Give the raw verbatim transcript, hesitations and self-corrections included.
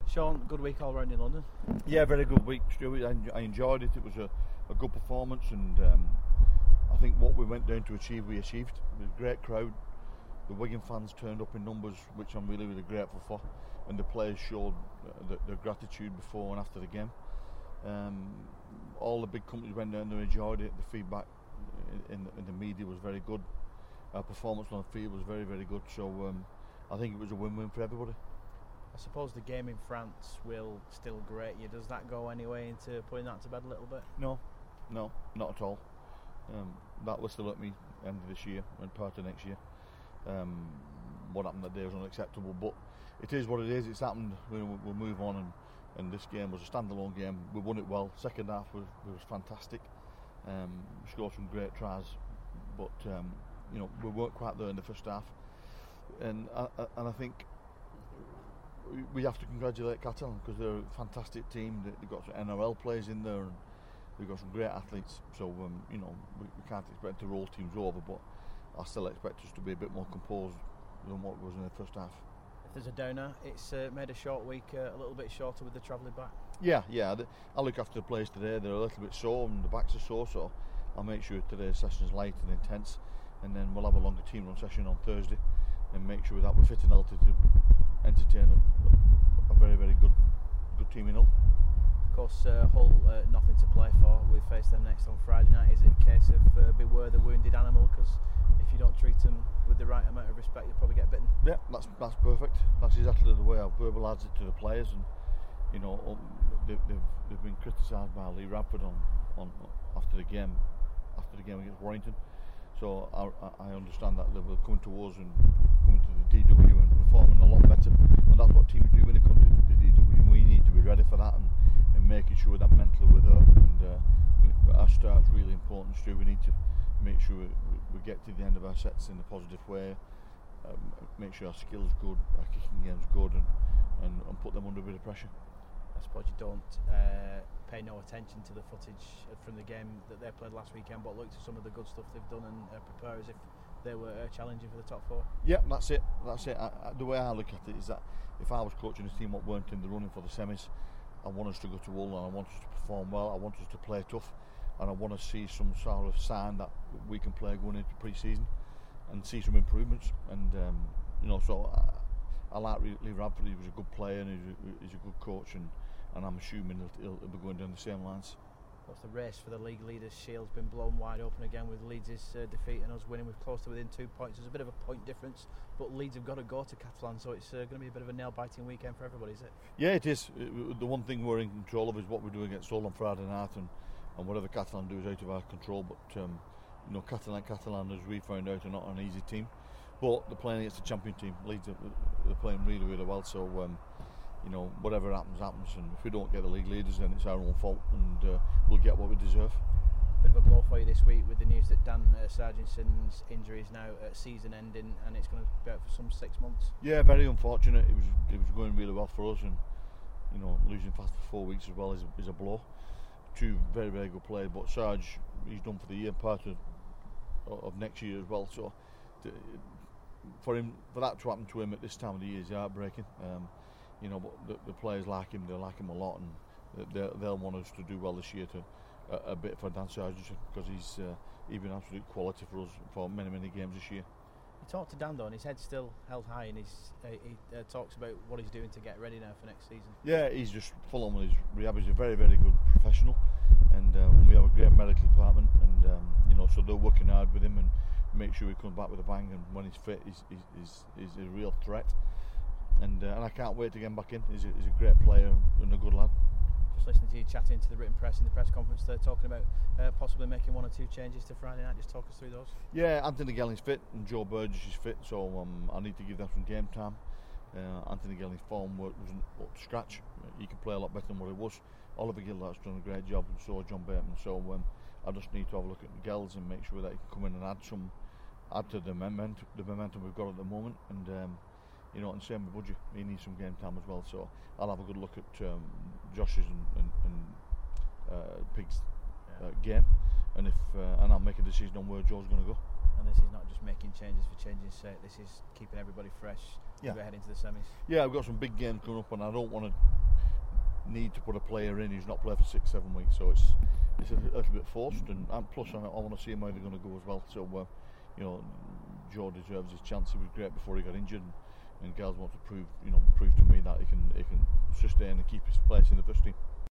Sean, good week all round in London. Yeah, very good week, Stuart. I, I enjoyed it. It was a, a good performance, and um, I think what we went down to achieve, we achieved. It was a great crowd. The Wigan fans turned up in numbers, which I'm really, really grateful for, and the players showed uh, their gratitude before and after the game. Um, all the big companies went down there, enjoyed it. The feedback in, in, in the media was very good. Our performance on the field was very, very good. So um, I think it was a win-win for everybody. I suppose the game in France will still grate you. Does that go anyway into putting that to bed a little bit? No, no, not at all. Um, that will still at me end of this year and part of next year. Um, what happened that day was unacceptable, but it is what it is. It's happened. We'll, we'll move on, and, and this game was a standalone game. We won it well. Second half was was fantastic. Um, we scored some great tries, but um, you know we weren't quite there in the first half, and I, I, and I think we have to congratulate Catalan because they're a fantastic team. They've got some N R L players in there, and they've got some great athletes. So um, you know we, we can't expect to roll teams over, but I still expect us to be a bit more composed than what was in the first half. If there's a downer, it's uh, made a short week uh, a little bit shorter with the travelling back. Yeah, yeah. I look after the players today. They're a little bit sore and the backs are sore, so I'll make sure today's session is light and intense, and then we'll have a longer team run session on Thursday and make sure that we're fit and healthy to entertain a, a very, very good good team in Hull. Of course, uh, Hull, uh, nothing to play for. We face them next on Friday night. Is it a case of uh, beware the wounded animal? Because if you don't treat them with the right amount of respect, you'll probably get bitten. Yeah, that's that's perfect. That's exactly the way I've verbalised it to the players, and you know um, they, they've they've been criticised by Lee Radford on, on after the game after the game against Warrington. So I, I understand that they will come to us and come to the D W and performing a lot better, and that's what teams do when they come to the D W. And we need to be ready for that, and, and making sure that mentally we're there. And uh, we, our start's really important, Stu. We need to make sure we, we get to the end of our sets in a positive way. Um, make sure our skills good, our kicking game's good, and, and, and put them under a bit of pressure. I suppose you don't uh, pay no attention to the footage from the game that they played last weekend, but look to some of the good stuff they've done and uh, prepare as if they were uh, challenging for the top four. Yeah, that's it. That's it. I, I, the way I look at it is that if I was coaching a team that weren't in the running for the semis, I want us to go to Hull and I want us to perform well. I want us to play tough, and I want to see some sort of sign that we can play going into pre-season and see some improvements. And um, you know, so I, I like Lee Radford. He was a good player and he's a, he's a good coach, and, and I'm assuming he'll, he'll be going down the same lines. What's the race for the league leaders? Shield's been blown wide open again with Leeds' uh, defeat and us winning with close to within two points. There's a bit of a point difference, but Leeds have got to go to Catalan, so it's uh, going to be a bit of a nail-biting weekend for everybody, is it? Yeah, it is. It, the one thing we're in control of is what we do against Hull on Friday night, and, and whatever Catalan do is out of our control. But um, you know, Catalan, Catalan, as we found out, are not an easy team, but they're playing against a champion team. Leeds are they're playing really, really well. So um, you know, whatever happens, happens. And if we don't get the league leaders, then it's our own fault, and uh, we'll get what we deserve. Bit of a blow for you this week with the news that Dan uh, Sargenson's injury is now uh, season ending, and it's going to be out for some six months. Yeah, very unfortunate. It was it was going really well for us, and you know, losing fast for four weeks as well is a, is a blow. Two very, very good players, but Sarge, he's done for the year, part of of next year as well. So to, for him, for that to happen to him at this time of the year is heartbreaking. Um, you know, but the, the players like him, they like him a lot, and they'll, they'll want us to do well this year to a, a bit for Dan Sargent, because he's uh, he's been absolute quality for us for many, many games this year. You talked to Dan though, and his head's still held high, and he's, uh, he uh, talks about what he's doing to get ready now for next season. Yeah, he's just full on with his rehab. He's a very, very good professional, and uh, we have a great medical department, and um, you know, so they're working hard with him and make sure he comes back with a bang, and when he's fit, he's, he's, he's, he's a real threat. And, uh, and I can't wait to get him back in. He's a, he's a great player and a good lad. Just listening to you chatting to the written press in the press conference, they're talking about uh, possibly making one or two changes to Friday night. Just talk us through those. Yeah, Anthony Gelling's fit and Joe Burgess is fit, so um, I need to give them some game time. Uh, Anthony Gelling's form wasn't up to scratch. He can play a lot better than what he was. Oliver Gildart's done a great job, and so John Bateman. So um, I just need to have a look at the Gells and make sure that he can come in and add some, add to the momentum, the momentum we've got at the moment. And um, you know, and same with Budgie, he needs some game time as well. So I'll have a good look at um, Josh's and, and, and uh, Pig's uh, game, and if uh, and I'll make a decision on where Joe's going to go. And this is not just making changes for changing's sake. This is keeping everybody fresh. Yeah. As we head into the semis. Yeah, I've got some big games coming up, and I don't want to need to put a player in who's not played for six, seven weeks. So it's it's a little bit forced, and, and plus I, I want to see him how they're going to go as well. So uh, you know, Joe deserves his chance. He was great before he got injured, and, and Gals wants to prove, you know, prove to me that he can he can sustain and keep his place in the first team.